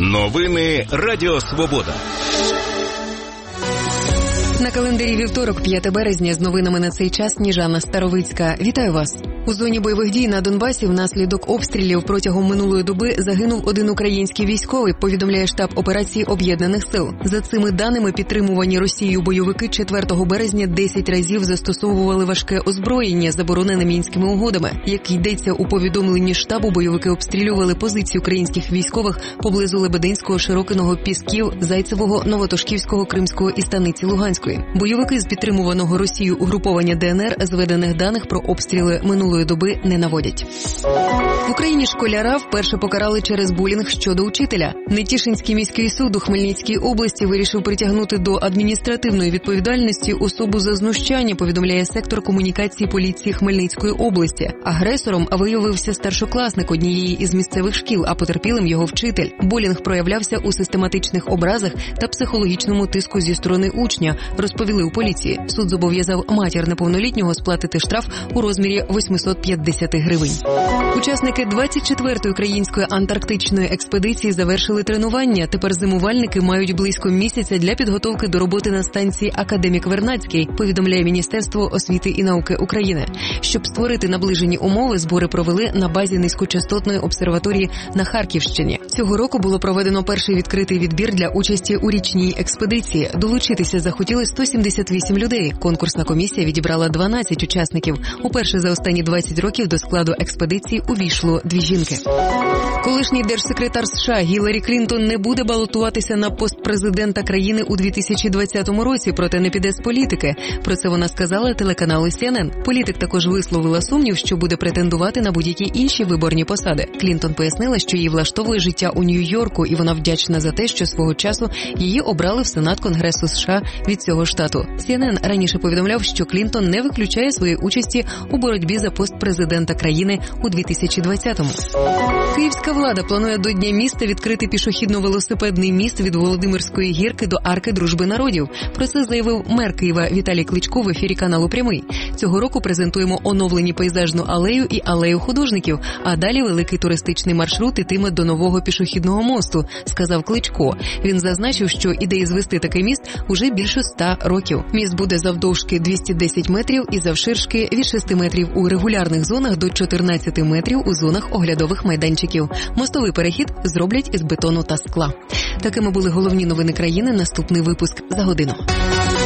Новини Радіо Свобода. На календарі вівторок, 5 березня, з новинами на цей час Сніжана Старовицька. Вітаю вас. У зоні бойових дій на Донбасі внаслідок обстрілів протягом минулої доби загинув один український військовий, повідомляє штаб операції Об'єднаних сил. За цими даними, підтримувані Росією бойовики 4 березня 10 разів застосовували важке озброєння, заборонене Мінськими угодами. Як йдеться у повідомленні штабу, бойовики обстрілювали позиції українських військових поблизу Лебединського, Широкиного, Пісків, Зайцевого, Новотошківського, Кримського і Станиці Луганської. Бойовики з підтримуваного Росією угруповання ДНР зведених даних про обстріли минулої доби не наводять. В Україні школяра вперше покарали через булінг щодо учителя. Нетішинський міський суд у Хмельницькій області вирішив притягнути до адміністративної відповідальності особу за знущання, повідомляє сектор комунікації поліції Хмельницької області. Агресором виявився старшокласник однієї із місцевих шкіл, а потерпілим його вчитель. Булінг проявлявся у систематичних образах та психологічному тиску зі сторони учня, розповіли у поліції. Суд зобов'язав матір неповнолітнього сплатити штраф у розмірі 850 гривень. Учасники 24-ї української антарктичної експедиції завершили тренування. Тепер зимувальники мають близько місяця для підготовки до роботи на станції «Академік Вернадський», повідомляє Міністерство освіти і науки України. Щоб створити наближені умови, збори провели на базі низькочастотної обсерваторії на Харківщині. Цього року було проведено перший відкритий відбір для участі у річній експедиції. Долучитися захотіли 178 людей. Конкурсна комісія відібрала 12 учасників. Уперше за останні 20 років до складу експедиції увійшло 2 жінки. Колишній держсекретар США Гіларі Клінтон не буде балотуватися на пост президента країни у 2020 році, проте не піде з політики. Про це вона сказала телеканалу CNN. Політик також висловила сумнів, що буде претендувати на будь-які інші виборні посади. Клінтон пояснила, що її влаштовує життя у Нью-Йорку, і вона вдячна за те, що свого часу її обрали в Сенат Конгресу США від цього штату. CNN раніше повідомляв, що Клінтон не виключає своєї участі у боротьбі за пост президента країни у 2020-му. Київська влада планує до Дня міста відкрити пішохідно-велосипедний міст від Володимирської гірки до Арки Дружби народів. Про це заявив мер Києва Віталій Кличко в ефірі каналу «Прямий». Цього року презентуємо оновлені пейзажну алею і алею художників, а далі великий туристичний маршрут ітиме до нового пішохідного мосту, сказав Кличко. Він зазначив, що ідеї звести такий міст уже більше 100 років. Міст буде завдовжки 210 метрів і завширшки від 6 метрів у регулярних зонах до 14 метрів у зонах оглядових майданчиків. Мостовий перехід зроблять із бетону та скла. Такими були головні новини країни. Наступний випуск за годину.